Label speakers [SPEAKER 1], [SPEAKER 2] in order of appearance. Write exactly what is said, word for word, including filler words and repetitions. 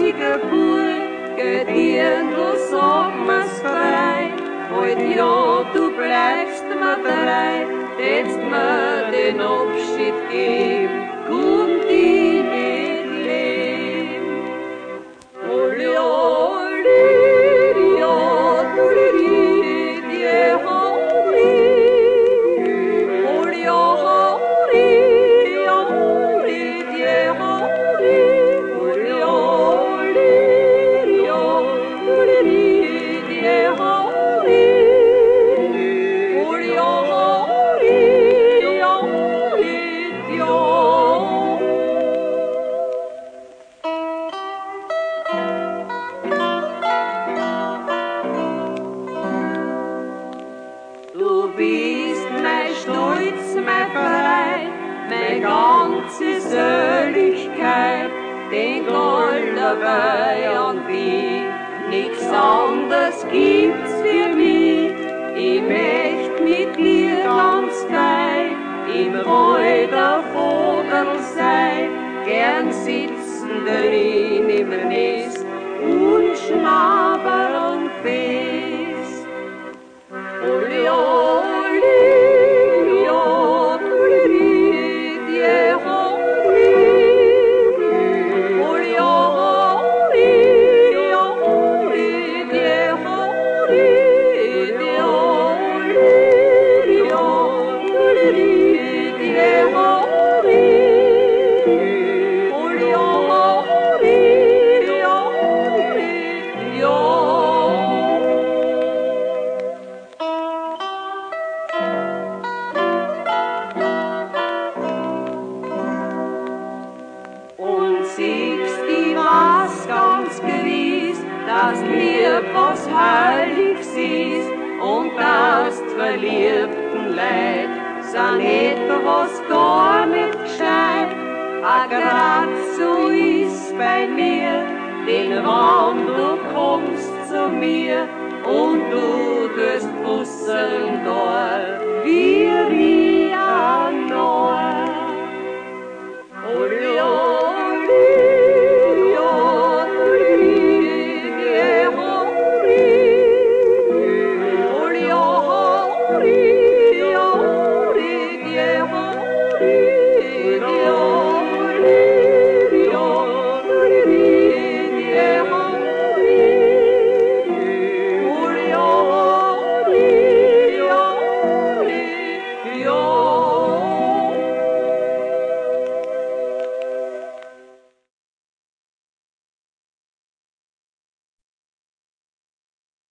[SPEAKER 1] Geburt, gedient, du sag mir's frei. Heut ja, du bleibst mir treu, hättest mir den Abschied geben, konnt ich nicht leben. Oli, oli, ja, oli, die Hauri. Oli, Hauri, ja, oli, die Hauri. Oli, oli, ja, oli, die Hauri. Oli, Hauri, ja, oli, die Du bist mein Stolz, mein Frei, meine ganze Seligkeit, denk all dabei an dich, nix anderes gibt's für mich. Ich möcht mit dir ganz frei im Wald der Vogel sein, gern sitzen darin im Nest und schnabbern fest. Oli, oli, ja, oli, die Hauri. Oli, oli, ja, oli, die Hauri. Die oli, ja, oli, die Hauri. Oli, oli, ja, oli, ja. Und siehst die was ganz gewiss, dass mir was Heiliges ist und dass die verliebten Leid sind etwas gar nicht gescheit. A grad so ist bei mir, denn wann du kommst zu mir und du tust Bussen da, wie